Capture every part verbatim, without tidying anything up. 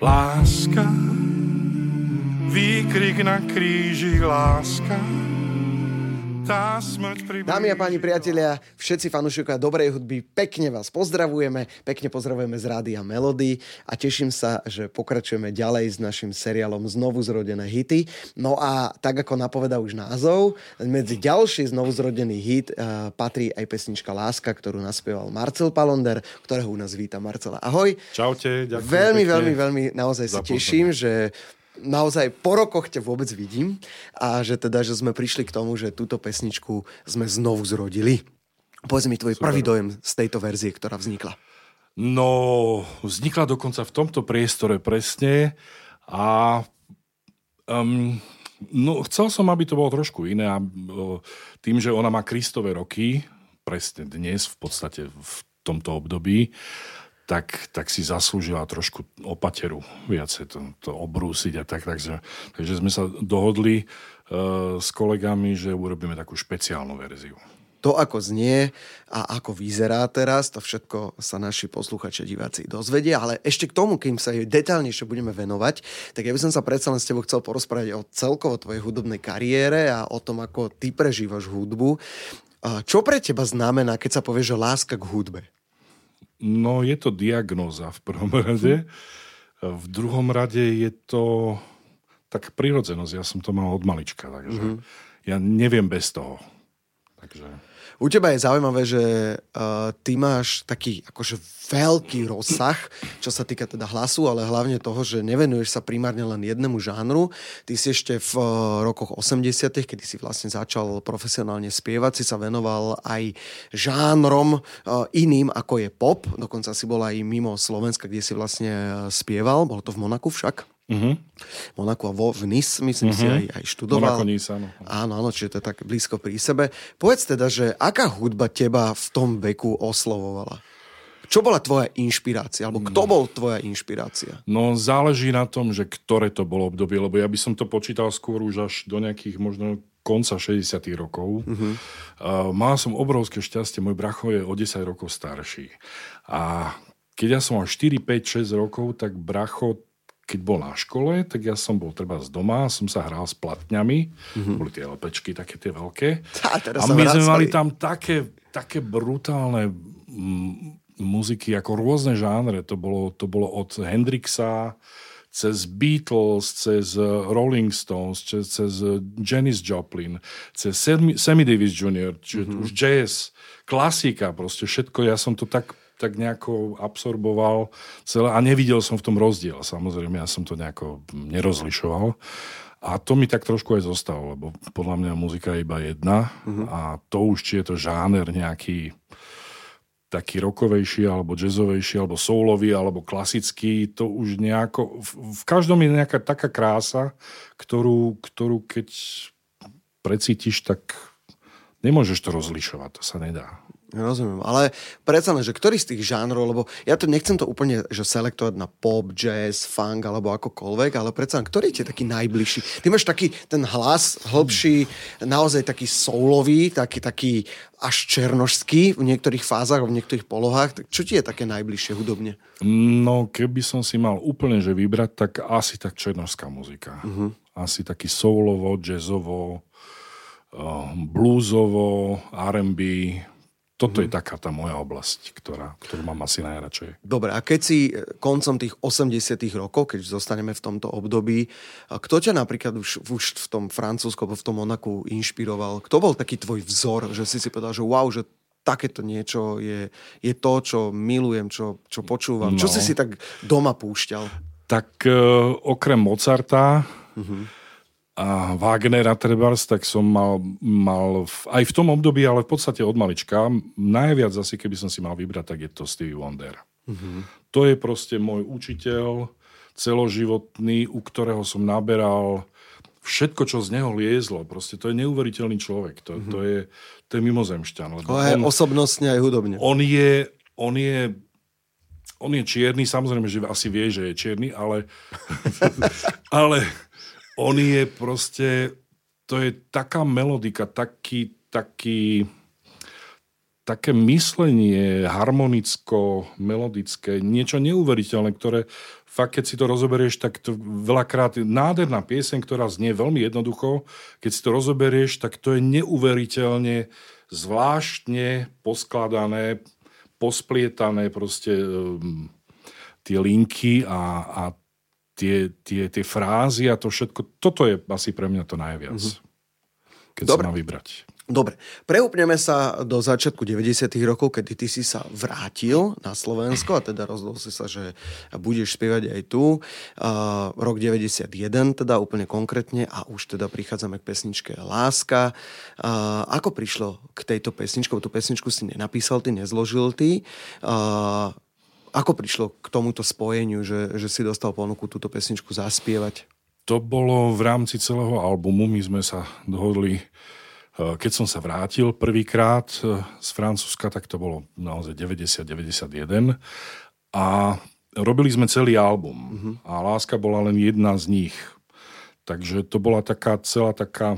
Láska, výkrik na kríži, láska, tá smrť priblíži. Dámy a páni priatelia, všetci fanúšikovia dobrej hudby, pekne vás pozdravujeme, pekne pozdravujeme z Rádia Melody a teším sa, že pokračujeme ďalej s našim seriálom Znovu zrodené hity. No a tak ako napovedá už názov, medzi ďalší znovuzrodený hit uh, patrí aj pesnička Láska, ktorú naspieval Marcel Palonder, ktorého u nás víta. Marcela, ahoj. Čaute, ďakujem. Veľmi, pekne. veľmi, veľmi naozaj sa teším, že naozaj po rokoch ťa vôbec vidím a že teda, že sme prišli k tomu, že túto pesničku sme znovu zrodili. Povedz mi tvoj Super. Prvý dojem z tejto verzie, ktorá vznikla. No, vznikla dokonca v tomto priestore presne a um, no, chcel som, aby to bolo trošku iné a tým, že ona má Kristove roky, presne dnes v podstate v tomto období, Tak, tak si zaslúžila trošku opateru viacej to, to obrúsiť a tak. Takže, takže sme sa dohodli uh, s kolegami, že urobíme takú špeciálnu verziu. To, ako znie a ako vyzerá teraz, to všetko sa naši posluchači a diváci dozvedia, ale ešte k tomu, kým sa jej detailnejšie budeme venovať, tak ja by som sa predsa len s tebou chcel porozprávať o celkovo tvojej hudobnej kariére a o tom, ako ty prežívaš hudbu. Čo pre teba znamená, keď sa povie, že láska k hudbe? No, je to diagnóza v prvom rade. V druhom rade je to tak prirodzenosť. Ja som to mal od malička, takže mm-hmm. ja neviem bez toho. Takže... U teba je zaujímavé, že uh, ty máš taký akože veľký rozsah, čo sa týka teda hlasu, ale hlavne toho, že nevenuješ sa primárne len jednému žánru. Ty si ešte v uh, rokoch osemdesiatych, kedy si vlastne začal profesionálne spievať, si sa venoval aj žánrom uh, iným, ako je pop. Dokonca si bol aj mimo Slovenska, kde si vlastne spieval. Bolo to v Monaku však. Uh-huh. Monaku a vo, v Nice, myslím uh-huh. si, aj, aj študoval. Monako, Nice, áno. Áno, áno, čiže to je tak blízko pri sebe. Povedz teda, že aká hudba teba v tom veku oslovovala? Čo bola tvoja inšpirácia? Alebo kto bol tvoja inšpirácia? No, záleží na tom, že ktoré to bolo obdobie, lebo ja by som to počítal skôr už až do nejakých možno konca šesťdesiatych rokov. Uh-huh. Uh, mal som obrovské šťastie, môj bracho je o desať rokov starší. A keď ja som mal štyri, päť, šesť rokov, tak bracho keď bol na škole, tak ja som bol treba z doma, som sa hral s platňami, mm-hmm. boli tie LPčky, také tie veľké. A, a my sme mali tam také, také brutálne m- muziky, ako rôzne žánre. To bolo, to bolo od Hendrixa, cez Beatles, cez Rolling Stones, cez, cez Janis Joplin, cez Sammy Davis junior, čiže mm-hmm. už jazz, klasika, proste všetko. Ja som to tak tak nejako absorboval celé a nevidel som v tom rozdiel. Samozrejme, ja som to nejako nerozlišoval. A to mi tak trošku aj zostalo, lebo podľa mňa muzika je iba jedna uh-huh. a to už, či je to žáner nejaký taký rockovejší, alebo jazzovejší, alebo soulový, alebo klasický, to už nejako... V, v každom je nejaká taká krása, ktorú, ktorú keď precítiš, tak nemôžeš to rozlišovať, to sa nedá. Rozumiem, ale predsa len, že ktorý z tých žánrov, lebo ja to nechcem to úplne že selektovať na pop, jazz, funk alebo akokoľvek, ale predsa len, ktorý je taký najbližší? Ty máš taký ten hlas hlbší, naozaj taký soulový, taký, taký až černošský v niektorých fázach, v niektorých polohách. Tak čo ti je také najbližšie hudobne? No, keby som si mal úplne že vybrať, tak asi tak černošská muzika. Uh-huh. Asi taký soulovo, jazzovo, bluesovo, er end bí. Toto mm. je taká tá moja oblasť, ktorá, ktorú mám asi najradšej. Dobre, a keď si koncom tých osemdesiatych rokov, keď zostaneme v tomto období, kto ťa napríklad už, už v tom Francúzsku, v tom Monaku inšpiroval? Kto bol taký tvoj vzor, že si si povedal, že wow, že takéto niečo je, je to, čo milujem, čo, čo počúvam? No. Čo si si tak doma púšťal? Tak uh, okrem Mozarta... Mm-hmm. A Wagnera trebárs, tak som mal, mal v, aj v tom období, ale v podstate od malička. Najviac asi, keby som si mal vybrať, tak je to Stevie Wonder. Mm-hmm. To je proste môj učiteľ celoživotný, u ktorého som naberal všetko, čo z neho liezlo. Proste to je neuveriteľný človek. To, mm-hmm. to, je, to je mimozemšťan. Lebo on, osobnostne aj hudobne. On je... On je on je čierny, samozrejme, že asi vie, že je čierny, ale... ale... On je proste, to je taká melodika, taký, taký, také myslenie harmonicko-melodické, niečo neuveriteľné, ktoré fakt, keď si to rozoberieš, tak to veľakrát nádherná pieseň, ktorá znie veľmi jednoducho, keď si to rozoberieš, tak to je neuveriteľne zvláštne poskladané, posplietané proste um, tie linky a, a tie, tie, tie frázy a to všetko. Toto je asi pre mňa to najviac, mm-hmm. keď Dobre. sa mám vybrať. Dobre, preúpneme sa do začiatku deväťdesiatych rokov, kedy ty si sa vrátil na Slovensko a teda rozhodol si sa, že budeš spievať aj tu. Uh, rok deväťdesiatjeden teda úplne konkrétne a už teda prichádzame k pesničke Láska. Uh, ako prišlo k tejto pesničke? Tú pesničku si nenapísal ty, nezložil ty. Uh, ako prišlo k tomuto spojeniu, že, že si dostal ponuku túto pesničku zaspievať? To bolo v rámci celého albumu. My sme sa dohodli. Keď som sa vrátil prvýkrát z Francúzska, tak to bolo naozaj deväťdesiat deväťdesiatjeden a robili sme celý album mm-hmm. a Láska bola len jedna z nich. Takže to bola taká celá taká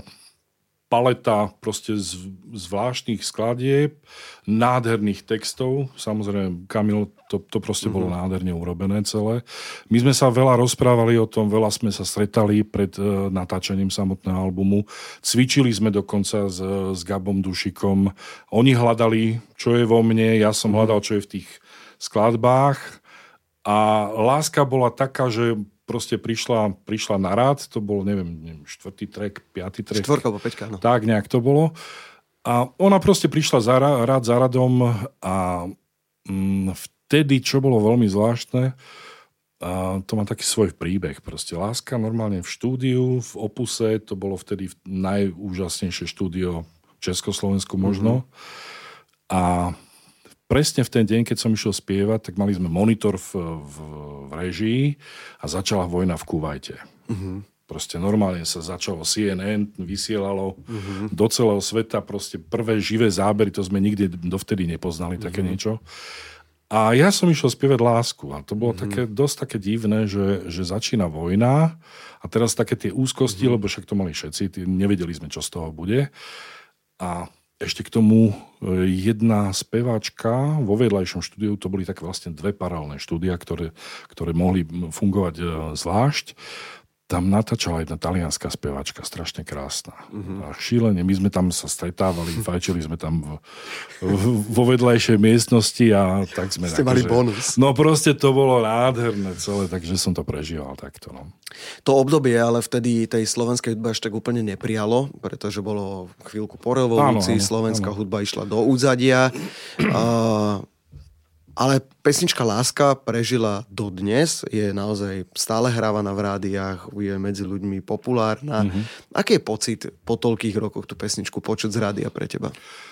paleta proste z, zvláštnych skladieb, nádherných textov. Samozrejme, Kamil, to, to proste mm-hmm. bolo nádherne urobené celé. My sme sa veľa rozprávali o tom, veľa sme sa stretali pred uh, natáčaním samotného albumu. Cvičili sme dokonca s, s Gabom Dušikom. Oni hľadali, čo je vo mne, ja som hľadal, čo je v tých skladbách. A Láska bola taká, že proste prišla, prišla na rád, to bol, neviem, neviem štvrtý track, piatý track. Štvorka alebo päťka, no. Tak nejak to bolo. A ona proste prišla za rád za radom a mm, vtedy, čo bolo veľmi zvláštne, a to má taký svoj príbeh. Proste Láska normálne v štúdiu, v Opuse, to bolo vtedy najúžasnejšie štúdio v Československu možno. Mm-hmm. A presne v ten deň, keď som išiel spievať, tak mali sme monitor v, v, v režii a začala vojna v Kuvajte. Uh-huh. Proste normálne sa začalo C N N, vysielalo uh-huh. do celého sveta proste prvé živé zábery, to sme nikdy dovtedy nepoznali, uh-huh. také niečo. A ja som išiel spievať Lásku a to bolo uh-huh. také, dosť také divné, že, že začína vojna a teraz také tie úzkosti, uh-huh. lebo však to mali všetci, nevedeli sme, čo z toho bude. A ešte k tomu jedna speváčka vo vedľajšom štúdiu, to boli také vlastne dve paralelné štúdia, ktoré, ktoré mohli fungovať zvlášť. Tam natáčala jedna talianská speváčka, strašne krásna. Uh-huh. A šílene, my sme tam sa stretávali, fajčili sme tam v, v, vo vedľajšej miestnosti a tak sme... Ste mali bonus. No proste to bolo nádherné celé, takže som to prežíval takto. No. To obdobie ale vtedy tej slovenskej hudby až tak úplne neprijalo, pretože bolo chvíľku po revolúcii, slovenská áno. hudba išla do úzadia. Uh, Ale pesnička Láska prežila dodnes, je naozaj stále hrávaná v rádiách, je medzi ľuďmi populárna. Mm-hmm. Aký je pocit po toľkých rokoch tú pesničku počuť z rádia pre teba?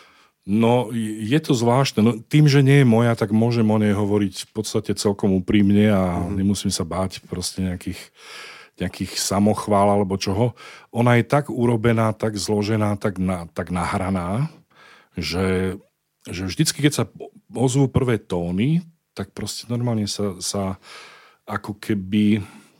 No, je to zvláštne. No, tým, že nie je moja, tak môžem o nej hovoriť v podstate celkom úprimne a mm-hmm. nemusím sa báť proste nejakých, nejakých samochvál alebo čoho. Ona je tak urobená, tak zložená, tak, na, tak nahraná, že... že vždycky, keď sa ozvú prvé tóny, tak proste normálne sa, sa ako keby...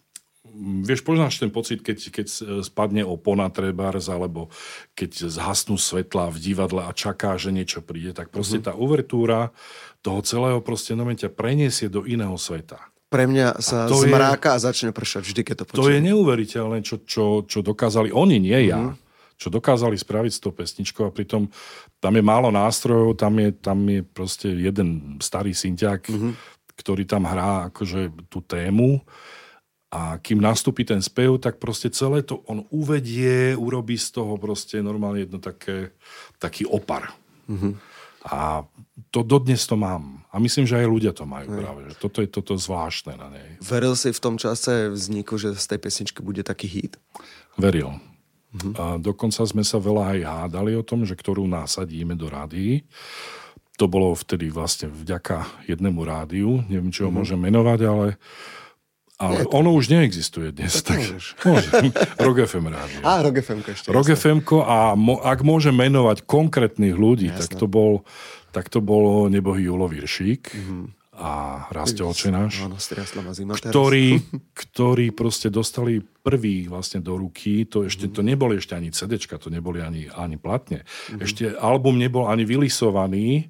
Vieš, poznáš ten pocit, keď, keď spadne opona trebárs, alebo keď zhasnú svetla v divadle a čaká, že niečo príde, tak proste tá uvertúra toho celého proste no ťa preniesie do iného sveta. Pre mňa sa zmráka je, a začne pršať vždy, keď to počujem. To je neuveriteľné, čo, čo, čo dokázali oni, nie ja. Mm. Čo dokázali spraviť s tou pesničkou a pritom tam je málo nástrojov, tam je, tam je proste jeden starý synťák, mm-hmm. ktorý tam hrá akože tú tému a kým nastúpi ten spev, tak proste celé to on uvedie, urobí z toho proste normálne jedno také, taký opar. Mm-hmm. A to dodnes to mám. A myslím, že aj ľudia to majú práve. Že toto je toto zvláštne na nej. Veril si v tom čase vzniku, že z tej pesničky bude taký hit? Veril. Uh-huh. A dokonca sme sa veľa aj hádali o tom, že ktorú nasadíme do rádií. To bolo vtedy vlastne vďaka jednému rádiu. Neviem, či ho uh-huh. môžem menovať, ale, ale Nie, ono už neexistuje dnes. Tak môžem. Rock ef em rádio. Á, Rock ef em ešte. Rock ef em a mo, ak môžem menovať konkrétnych ľudí, jasne. tak to bol, tak to bol nebohý Julo Viršík. Uh-huh. a Raste oče náš, áno, striasla ma zima teraz. ktorí, ktorí proste dostali prvý vlastne do ruky, to ešte to neboli ešte ani cé déčka, to neboli ani, ani platne. Mm-hmm. Ešte album nebol ani vylisovaný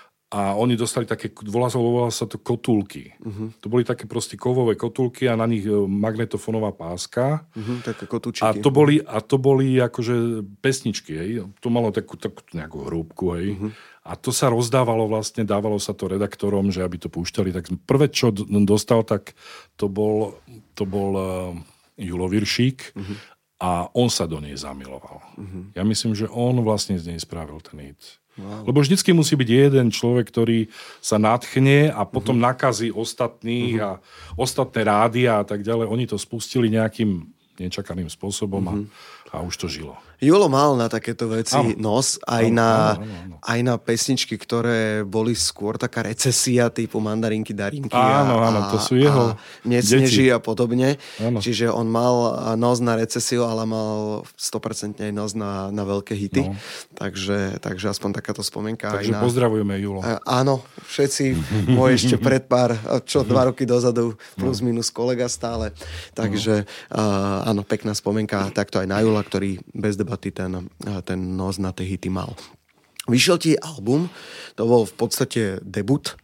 a oni dostali také, volalo sa to kotúlky. Uh-huh. To boli také proste kovové kotúlky a na nich magnetofónová páska. Uh-huh, také kotúčiky. A to boli, a to boli akože pesničky, hej. To malo takú, takú nejakú hrúbku, hej. Uh-huh. A to sa rozdávalo vlastne, dávalo sa to redaktorom, že aby to púšťali. Tak prvé, čo dostal, tak to bol, to bol uh, Julo Viršík uh-huh. a on sa do nej zamiloval. Uh-huh. Ja myslím, že on vlastne z nej spravil ten hit. Wow. Lebo vždycky musí byť jeden človek, ktorý sa nadchne a potom uh-huh. nakazí ostatných uh-huh. a ostatné rádia a tak ďalej. Oni to spustili nejakým nečakaným spôsobom uh-huh. a, a už to žilo. Julo mal na takéto veci áno. nos, aj, áno, na, áno, áno. aj na pesničky, ktoré boli skôr taká recesia typu Mandarinky, Darinky áno, a, áno, to sú jeho Nesneží a podobne. Áno. Čiže on mal nos na recesiu, ale mal sto percent aj nos na, na veľké hity. No. Takže, takže aspoň takáto spomienka. Takže aj na... pozdravujeme Julo. A, áno, všetci, môj ešte pred pár, čo dva roky dozadu, plus minus kolega stále. Takže uh, áno, pekná spomienka takto aj na Jula, ktorý bez debaty ten, ten nos na tie hity mal. Vyšiel ti album, to bol v podstate debut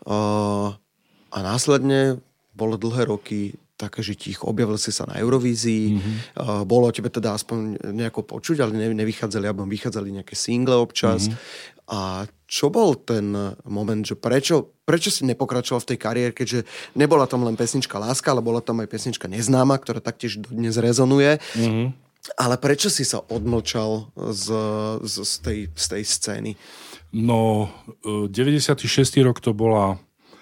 uh, a následne bolo dlhé roky také, že ticho. Objavil si sa na Eurovízii, mm-hmm. uh, bolo o tebe teda aspoň nejako počuť, ale ne, nevychádzali, alebo vychádzali nejaké single občas. Mm-hmm. A čo bol ten moment, že prečo, prečo si nepokračoval v tej kariére, keďže nebola tam len pesnička Láska, ale bola tam aj pesnička Neznáma, ktorá taktiež dnes rezonuje. Mm-hmm. Ale prečo si sa odmlčal z, z, z, tej, z tej scény? No, deväťdesiaty šiesty rok to bola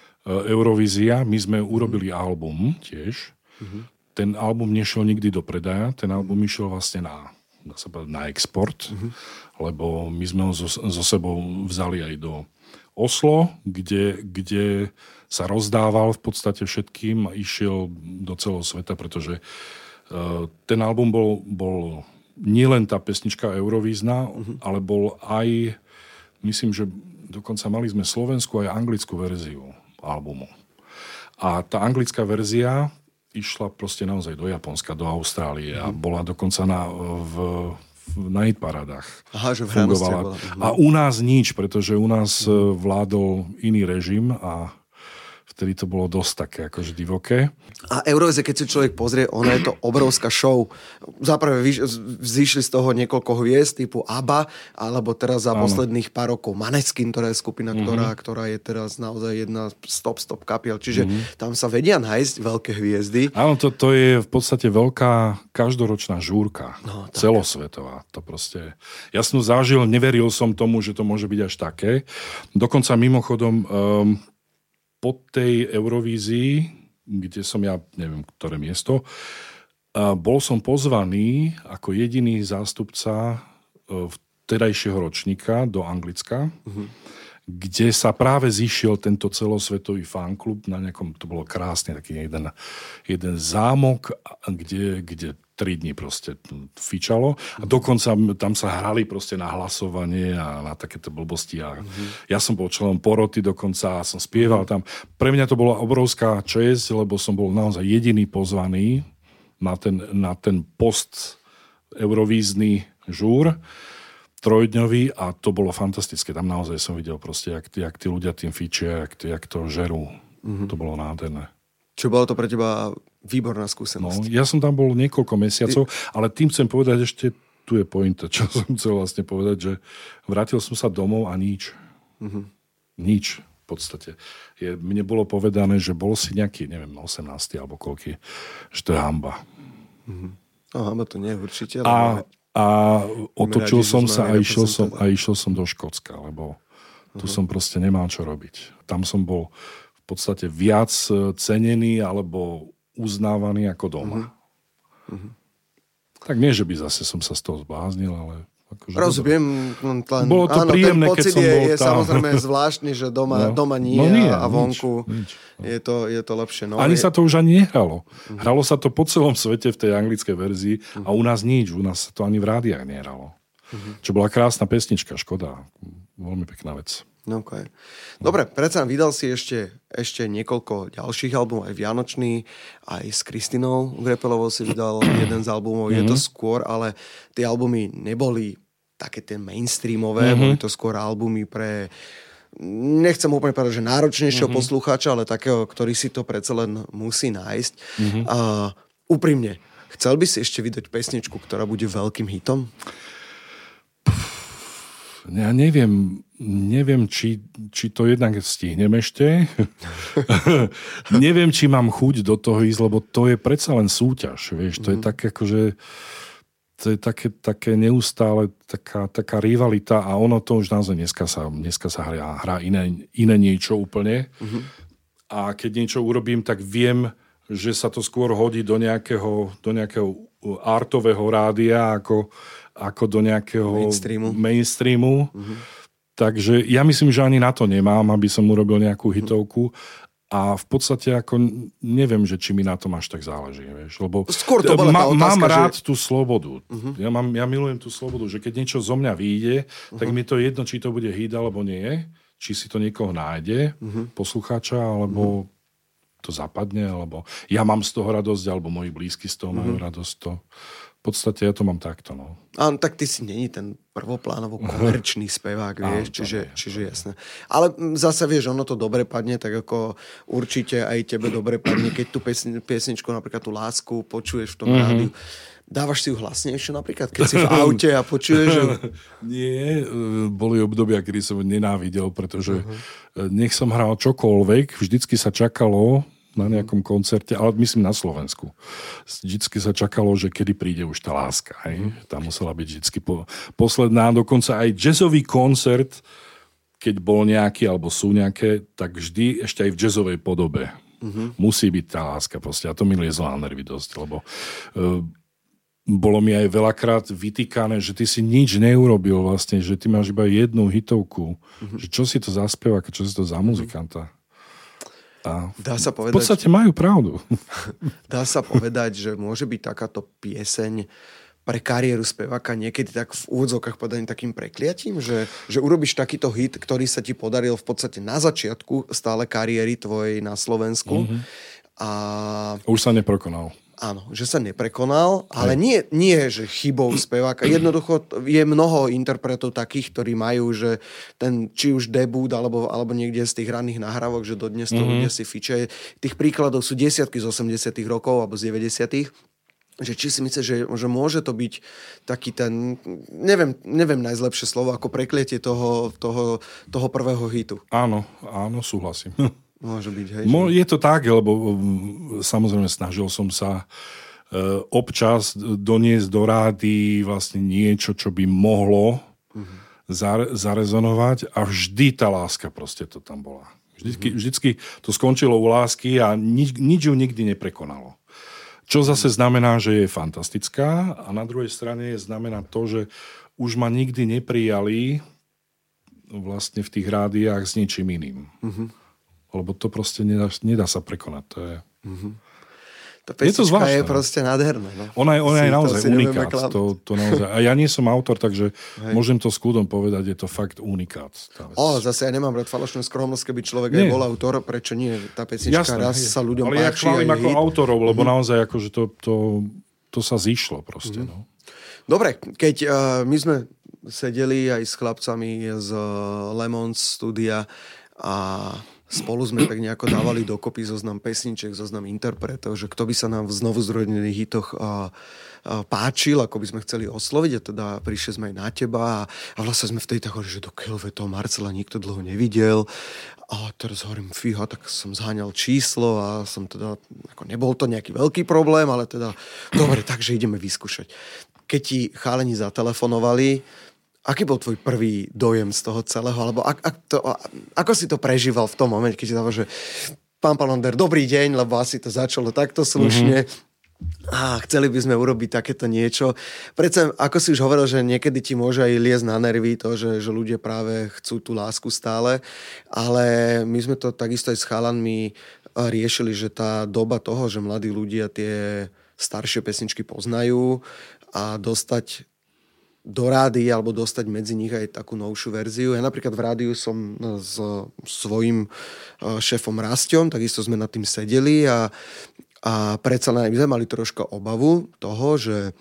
Eurovízia. My sme urobili album tiež. Uh-huh. Ten album nešiel nikdy do predaja. Ten album išiel vlastne na, na, na export. Uh-huh. Lebo my sme ho so, so sebou vzali aj do Oslo, kde, kde sa rozdával v podstate všetkým a išiel do celého sveta, pretože ten album bol, bol nielen tá pesnička Eurovízna, uh-huh. ale bol aj, myslím, že dokonca mali sme slovenskú aj anglickú verziu albumu. A tá anglická verzia išla proste naozaj do Japonska, do Austrálie uh-huh. a bola dokonca na, v, na hitparádach. Aha, že v fungovala. A u nás nič, pretože u nás uh-huh. vládol iný režim a vtedy to bolo dosť také akože divoké. A Eurovízia, keď si človek pozrie, ono je to obrovská show. Zaprvé vzýšli z toho niekoľko hviezd typu ABBA, alebo teraz za Áno. posledných pár rokov Maneskin, ktorá je skupina, mm-hmm. ktorá, ktorá je teraz naozaj jedna stop, stop kapiel. Čiže mm-hmm. tam sa vedia nájsť veľké hviezdy. Áno, to, to je v podstate veľká každoročná žúrka. No, celosvetová. To proste... Ja som zažil, neveril som tomu, že to môže byť až také. Dokonca mimochodom... Um, po tej Eurovízii, kde som ja, neviem, ktoré miesto, bol som pozvaný ako jediný zástupca vtedajšieho ročníka do Anglicka, uh-huh. kde sa práve zišiel tento celosvetový fanklub na nejakom, to bolo krásne, taký jeden, jeden zámok, kde, kde tri dni proste fičalo a dokonca tam sa hrali proste na hlasovanie a na takéto blbosti a mm-hmm. ja som bol členom poroty dokonca a som spieval tam. Pre mňa to bola obrovská česť, lebo som bol naozaj jediný pozvaný na ten, na ten post eurovízny žúr trojdňový a to bolo fantastické. Tam naozaj som videl proste, jak, jak tí ľudia tým fičia, jak, jak to žerú. Mm-hmm. To bolo nádherné. Čo bolo to pre teba výborná skúsenosť? No, ja som tam bol niekoľko mesiacov, Ty... ale tým chcem povedať ešte, tu je pointa, čo som chcel vlastne povedať, že vrátil som sa domov a nič. Mm-hmm. Nič v podstate. Je, mne bolo povedané, že bol si nejaký, neviem, osemnásty alebo koľký, že to je hanba. Mm-hmm. No, hanba to nie je určite. Ale... A, a otočil som sa a išiel som, a išiel som do Škótska, lebo tu uh-huh. som proste nemal čo robiť. Tam som bol v podstate viac cenený alebo uznávaný ako doma. Uh-huh. Uh-huh. Tak nie, že by zase som sa z toho zbláznil, ale... Akože rozumiem. Len, bolo to áno, príjemné, keď som je, bol je tam. Samozrejme zvláštny, že doma, no, doma nie, no nie a vonku nič, nič, no. je, to, je to lepšie. No, ani je... sa to už ani nehralo. Uh-huh. Hralo sa to po celom svete v tej anglickej verzii uh-huh. a u nás nič. U nás sa to ani v rádiách nehralo. Uh-huh. Čo bola krásna pesnička, škoda. Veľmi pekná vec. Okay. Dobre, predsa vydal si ešte, ešte niekoľko ďalších albumov, aj Vianočný, aj s Kristinou Grepelovou si vydal jeden z albumov. Mm-hmm. Je to skôr, ale tie albumy neboli také tie mainstreamové, mm-hmm. boli to skôr albumy pre, nechcem úplne povedať, že náročnejšieho mm-hmm. poslucháča, ale takého, ktorý si to predsa len musí nájsť. Mm-hmm. Uh, úprimne, chcel by si ešte vydať pesničku, ktorá bude veľkým hitom? Ja neviem, neviem, či, či to jednak stihnem ešte. Neviem, či mám chuť do toho ísť, lebo to je predsa len súťaž. Vieš? To mm. je také, akože, to je také, také neustále taká, taká rivalita a ono to už naozaj dneska sa, dneska sa hrá, hrá iné, iné niečo úplne. Mm-hmm. A keď niečo urobím, tak viem, že sa to skôr hodí do nejakého, do nejakého artového rádia, ako ako do nejakého mainstreamu. mainstreamu. Uh-huh. Takže ja myslím, že ani na to nemám, aby som urobil nejakú hitovku. A v podstate ako neviem, že či mi na tom až tak záleží. Vieš? Lebo skôr to bola tá otázka, mám rád že... tú slobodu. Uh-huh. Ja, mám, ja milujem tú slobodu, že keď niečo zo mňa vyjde, uh-huh. tak mi to jedno, či to bude hit alebo nie. Či si to niekoho nájde, uh-huh. poslucháča, alebo uh-huh. to zapadne, alebo ja mám z toho radosť, alebo moji blízky z toho uh-huh. majú radosť. To... V podstate ja to mám takto, no. Áno, tak ty si není ten prvoplánovo komerčný spevák, vieš, čiže, čiže jasné. Ale zase, vieš, ono to dobre padne, tak ako určite aj tebe dobre padne, keď tú piesni, piesničku, napríklad tú Lásku, počuješ v tom mm-hmm. rádiu. Dávaš si ju hlasnejšie napríklad, keď si v aute a počuješ, že... Nie, boli obdobia, kedy som nenávidel, pretože uh-huh. nech som hral čokoľvek, vždycky sa čakalo na nejakom koncerte, ale myslím na Slovensku. Vždycky sa čakalo, že kedy príde už tá láska. Hej? Tá musela byť vždycky po, posledná. Dokonca aj jazzový koncert, keď bol nejaký, alebo sú nejaké, tak vždy ešte aj v jazzovej podobe. Uh-huh. Musí byť tá láska proste. A to mi liezlo na nervy dosť, lebo uh, bolo mi aj veľakrát vytýkané, že ty si nič neurobil vlastne, že ty máš iba jednu hitovku. Uh-huh. Že čo si to za spevák, čo si to za muzikanta. A dá sa povedať, v podstate majú pravdu. Dá sa povedať, že môže byť takáto pieseň pre kariéru speváka niekedy tak v úvodzovkách podaný takým prekliatím, že, že urobíš takýto hit, ktorý sa ti podaril v podstate na začiatku stále kariéry tvojej na Slovensku. Mm-hmm. A... Už sa neprekonal. Áno, že sa neprekonal, ale nie, nie, že chybou speváka. Jednoducho je mnoho interpretov takých, ktorí majú, že ten, či už debut, alebo, alebo niekde z tých ranných nahrávok, že dodnes to mm-hmm. ľudia si fiče. Tých príkladov sú desiatky z osemdesiatych rokov, alebo z deväťdesiatych. Že či si myslíš, že, že môže to byť taký ten, neviem, neviem najzlepšie slovo, ako prekliatie toho, toho, toho prvého hitu. Áno, áno, súhlasím. Môže byť, hej. Mo, je to tak, lebo samozrejme snažil som sa e, občas doniesť do rády vlastne niečo, čo by mohlo uh-huh. zare, zarezonovať a vždy tá láska proste to tam bola. Vždycky, uh-huh. vždycky to skončilo u lásky a nič, nič ju nikdy neprekonalo. Čo zase znamená, že je fantastická a na druhej strane znamená to, že už ma nikdy neprijali vlastne v tých rádiách s ničím iným. Uh-huh. Lebo to proste nedá, nedá sa prekonať. To je... Mm-hmm. Tá pesnička je, je proste nádherná. No. Ona je, ona je naozaj unikát. To, to naozaj. A ja nie som autor, takže Hej. môžem to s kľudom povedať, je to fakt unikát. O, zase ja nemám rád falošnú skromnosť, keby človek nie. aj bol autor, prečo nie? Tá pesnička Jasné, raz je. sa ľuďom Ale páči. Ale ja chválim ako hit. autorov, lebo mm-hmm. naozaj akože to, to, to sa zišlo proste. Mm-hmm. No. Dobre, keď uh, my sme sedeli aj s chlapcami z uh, Lemons studia a spolu sme tak nejako dávali dokopy zoznam pesniček, zoznam interpretov, že kto by sa nám v znovu zrodených hitoch a, a páčil, ako by sme chceli osloviť, a teda prišli sme aj na teba a, a vlastne sme vtedy tak hovorili, že do keľve toho Marcela nikto dlho nevidel a teraz hovorím, fíha, tak som zháňal číslo a som teda, ako nebol to nejaký veľký problém, ale teda, dobre, takže ideme vyskúšať. Keď ti chalani zatelefonovali, aký bol tvoj prvý dojem z toho celého? Alebo ak, ak to, ako si to prežíval v tom momente, keď ti dával, že pán Palander, dobrý deň, lebo asi to začalo takto slušne. Mm-hmm. A chceli by sme urobiť takéto niečo. Predsa, ako si už hovoril, že niekedy ti môže aj liesť na nervy to, že, že ľudia práve chcú tú lásku stále. Ale my sme to takisto aj s chalanmi riešili, že tá doba toho, že mladí ľudia tie staršie pesničky poznajú a dostať do rády alebo dostať medzi nich aj takú novšiu verziu. Ja napríklad v rádiu som s svojím šéfom Rasťom, takisto sme nad tým sedeli a, a predsa len sme mali troška obavu toho, že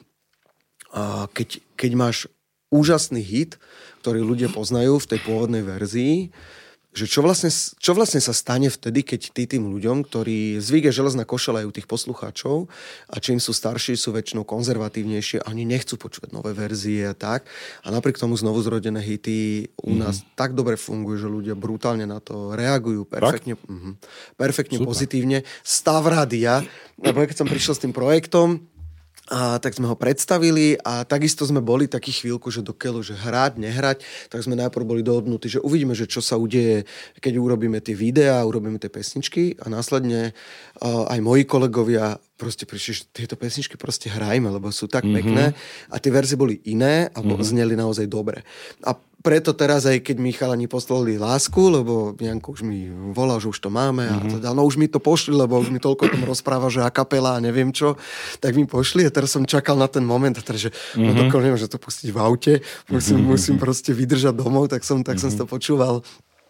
keď, keď máš úžasný hit, ktorý ľudia poznajú v tej pôvodnej verzii, že čo vlastne, čo vlastne sa stane vtedy, keď ty tým ľuďom, ktorí zvyk je železná košeľa aj u tých poslucháčov a čím sú starší, sú väčšinou konzervatívnejšie a oni nechcú počúvať nové verzie a tak. A napriek tomu znovu zrodené hity u nás mm. tak dobre fungujú, že ľudia brutálne na to reagujú perfektne, mm, perfektne pozitívne. Stav rádia, lebo keď som prišiel s tým projektom, a tak sme ho predstavili a takisto sme boli taký chvíľku, že do keľu, že hrať, nehrať, tak sme najprv boli dohodnutí, že uvidíme, že čo sa udeje, keď urobíme tie videá, urobíme tie pesničky a následne uh, aj moji kolegovia proste prišli, že tieto pesničky proste hrajme, lebo sú tak mm-hmm. pekné a tie verzie boli iné a mm-hmm. zneli naozaj dobre. A preto teraz, aj keď mi chalani poslali lásku, lebo Janko už mi volal, že už to máme a mm-hmm. teda, no už mi to pošli, lebo už mi toľko o tom rozpráva, že a kapela a neviem čo, tak mi pošli a teraz som čakal na ten moment a teraz, že mm-hmm. no dokiaľ neviem, že to pustiť v aute, musím, mm-hmm. musím proste vydržať domov, tak som, tak mm-hmm. som si to počúval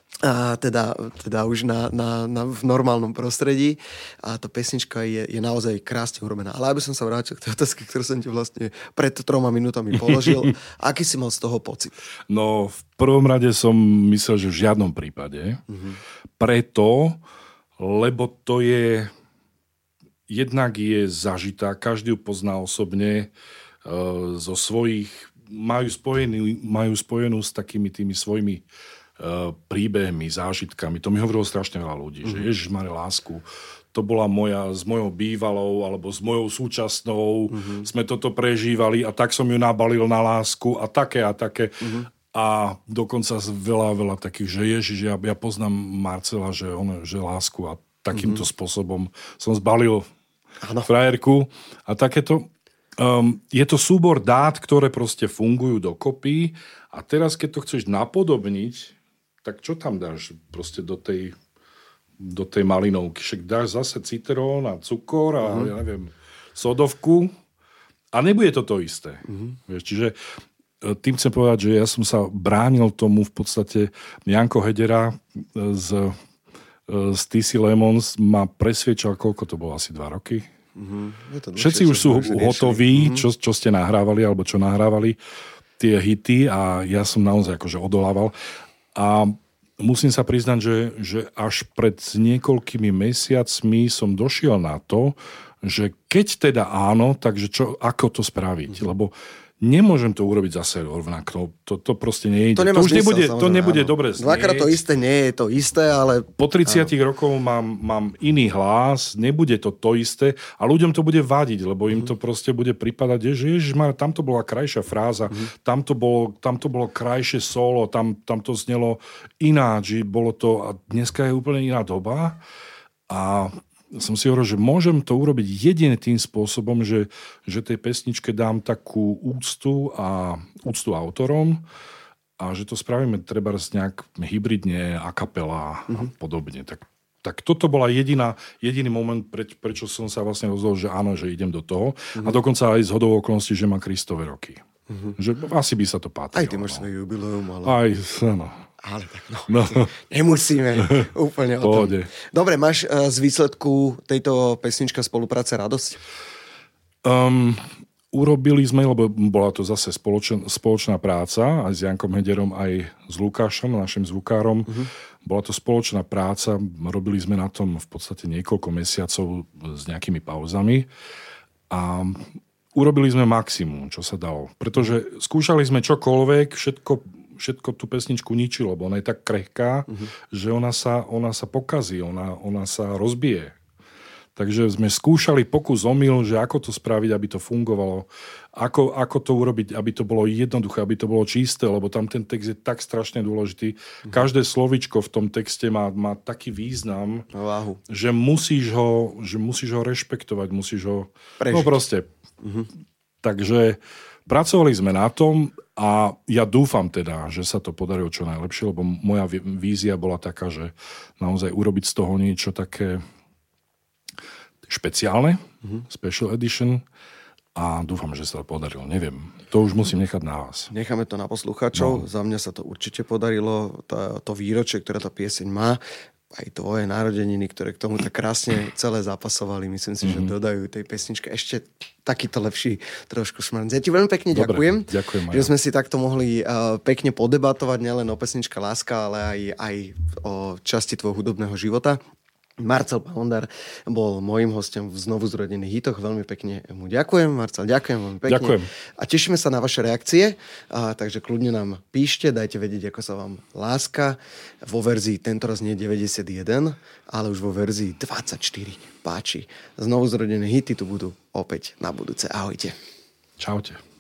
a teda, teda už na, na, na, v normálnom prostredí a tá pesnička je, je naozaj krásne urobená. Ale aby som sa vrátil k tej otázke, ktorú som ti vlastne pred troma minútami položil, aký si mal z toho pocit? No, v prvom rade som myslel, že v žiadnom prípade. Mm-hmm. Preto, lebo to je jednak je zažitá, každý ju pozná osobne e, zo svojich, majú, spojený, majú spojenú s takými tými svojimi príbehmi, zážitkami. To mi hovorilo strašne veľa ľudí, mm-hmm. že Ježišmarja, lásku, to bola moja s mojou bývalou alebo s mojou súčasnou, mm-hmm. sme toto prežívali a tak som ju nabalil na lásku a také a také. Mm-hmm. A dokonca veľa, veľa takých, že Ježiš, ja, ja poznám Marcela, že on, že lásku a takýmto mm-hmm. spôsobom som zbalil ano. frajerku a takéto. Um, je to súbor dát, ktoré proste fungujú dokopy a teraz, keď to chceš napodobniť, tak čo tam dáš proste do tej, do tej malinovky? Však dáš zase citrón a cukor a uh-huh. ja neviem, sodovku a nebude to to isté. Uh-huh. Vieš, čiže tým chcem povedať, že ja som sa bránil tomu v podstate Janko Hedera z, z té cé Lemons ma presviečal, koľko to bolo, asi dva roky. Uh-huh. Všetci už sú hotoví, uh-huh. čo, čo ste nahrávali alebo čo nahrávali tie hity a ja som naozaj akože odolával. A musím sa priznať, že, že až pred niekoľkými mesiacmi som došiel na to, že keď teda áno, takže čo, ako to spraviť? Mm-hmm. Lebo nemôžem to urobiť zase rovnako. To, to proste nie je. To, to už zmysel, nebude, to nebude dobre znieť. Dvakrát to isté nie je to isté, ale... Po tridsiatich rokov mám, mám iný hlas, nebude to to isté a ľuďom to bude vadiť, lebo im to proste bude pripadať, že ježišmar, tam to bola krajšia fráza, mm. tam, to bolo, tam to bolo krajšie solo, tam, tam to znelo ináč, bolo to... A dneska je úplne iná doba a... som si hovoril, že môžem to urobiť jedine tým spôsobom, že, že tej pesničke dám takú úctu a úctu autorom a že to spravíme treba nejak hybridne, a kapela a podobne. Tak, tak toto bola jediná, jediný moment, pre, prečo som sa vlastne rozhodol, že áno, že idem do toho. Uh-huh. A dokonca aj z hodou okolností, že má Kristove roky. Uh-huh. Že asi by sa to pátrilo. Aj ty máš svoje jubileum, ale... Aj, áno. Ale tak no, no. nemusíme úplne o tom. Dobre, máš uh, z výsledku tejto pesnička Spolupráce radosť? Um, urobili sme, lebo bola to zase spoločen, spoločná práca aj s Jankom Hederom, aj s Lukášom, našim zvukárom. Uh-huh. Bola to spoločná práca, robili sme na tom v podstate niekoľko mesiacov s nejakými pauzami a urobili sme maximum, čo sa dalo. Pretože skúšali sme čokoľvek, všetko všetko tú pesničku ničilo, lebo ona je tak krehká, uh-huh. že ona sa, ona sa pokazí, ona, ona sa rozbije. Takže sme skúšali pokus omyl, že ako to spraviť, aby to fungovalo, ako, ako to urobiť, aby to bolo jednoduché, aby to bolo čisté, lebo tam ten text je tak strašne dôležitý. Uh-huh. Každé slovičko v tom texte má, má taký význam, Váhu. že musíš ho, že musíš ho rešpektovať, musíš ho... Prežiť. No proste. Uh-huh. Takže pracovali sme na tom a ja dúfam teda, že sa to podarilo čo najlepšie, lebo moja vízia bola taká, že naozaj urobiť z toho niečo také špeciálne, mm-hmm. special edition a dúfam, že sa to podarilo. Neviem. To už musím nechať na vás. Necháme to na poslucháčov. No. Za mňa sa to určite podarilo. To, to výročie, ktoré tá pieseň má, aj tvoje narodeniny, ktoré k tomu tak krásne celé zapasovali. Myslím si, mm-hmm. že dodajú tej pesničke ešte takýto lepší trošku šmrnc. Ja ti veľmi pekne Dobre, ďakujem, ďakujem že sme si takto mohli uh, pekne podebatovať nielen o pesnička Láska, ale aj, aj o časti tvojho hudobného života. Marcel Palondar bol môjim hostom v znovu zrodených hitoch. Veľmi pekne mu ďakujem. Marcel, ďakujem veľmi pekne. Ďakujem. A tešíme sa na vaše reakcie, a, takže kľudne nám píšte, dajte vedieť, ako sa vám Láska vo verzii tentoraz nie deväťdesiatjeden, ale už vo verzii dvadsaťštyri páči. Znovu zrodené hity tu budú opäť na budúce. Ahojte. Čaute.